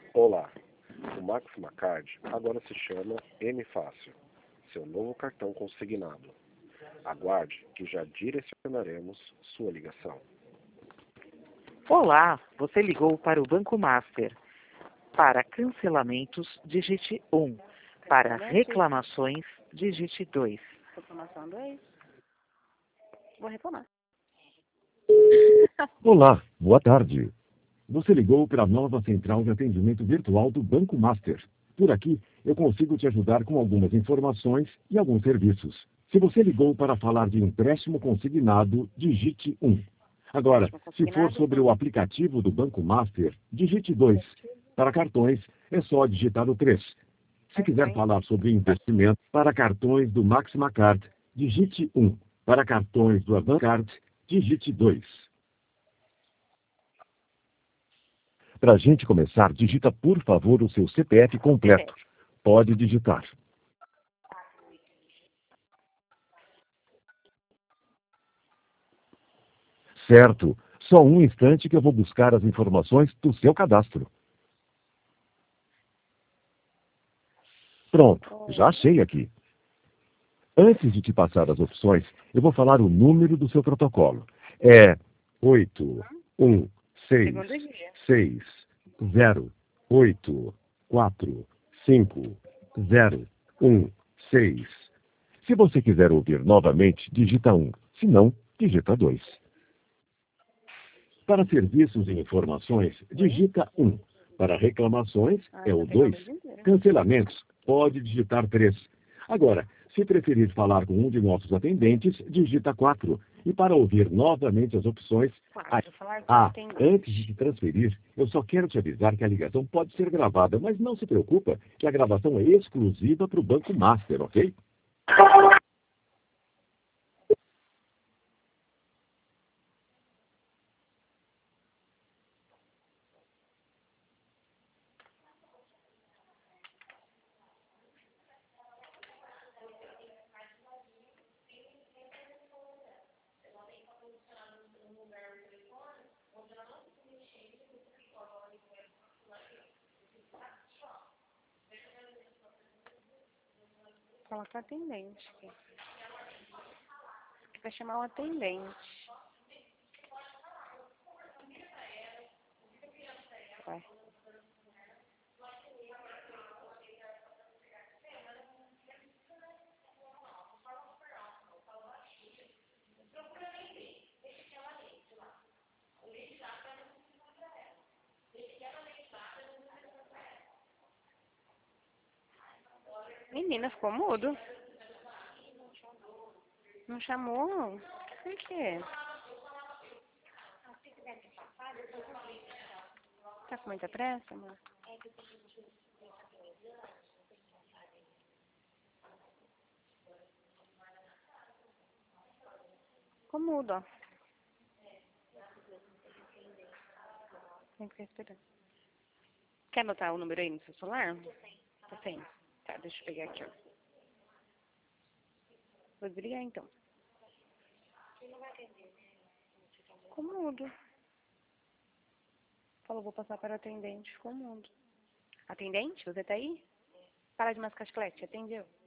Olá, o MaximaCard agora se chama M Fácil, seu novo cartão consignado. Aguarde que já direcionaremos sua ligação. Olá, você ligou para o Banco Master. Para cancelamentos, digite 1. Para reclamações, digite 2. Reclamação 2. Vou reclamar. Olá, boa tarde. Você ligou para a nova central de atendimento virtual do Banco Master. Por aqui, eu consigo te ajudar com algumas informações e alguns serviços. Se você ligou para falar de empréstimo consignado, digite 1. Agora, se for sobre o aplicativo do Banco Master, digite 2. Para cartões, é só digitar o 3. Se quiser falar sobre investimento para cartões do MaximaCard, digite 1. Para cartões do Avancard, digite 2. Para a gente começar, digita, por favor, o seu CPF completo. Pode digitar. Certo. Só um instante que eu vou buscar as informações do seu cadastro. Pronto, já achei aqui. Antes de te passar as opções, eu vou falar o número do seu protocolo. É 81660845016. Se você quiser ouvir novamente, digita 1. Se não, digita 2. Para serviços e informações, digita 1. Para reclamações, é o 2. Cancelamentos, pode digitar 3. Agora, se preferir falar com um de nossos atendentes, digita 4. E para ouvir novamente as opções... antes de te transferir, eu só quero te avisar que a ligação pode ser gravada, mas não se preocupa que a gravação é exclusiva para o Banco Master, ok? Colocar atendente aqui. Vai chamar o atendente. Vai. Menina, ficou mudo. Não chamou? Por quê? Tá com muita pressa, amor? Ficou mudo, ó. Tem que ficar esperando. Quer anotar o número aí no seu celular? Eu tenho. Tá, deixa eu pegar aqui, ó. Vou desligar, então. Ficou mudo. Falou, vou passar para o atendente. Ficou mudo. Atendente, você tá aí? Para de mascar chiclete, atendeu.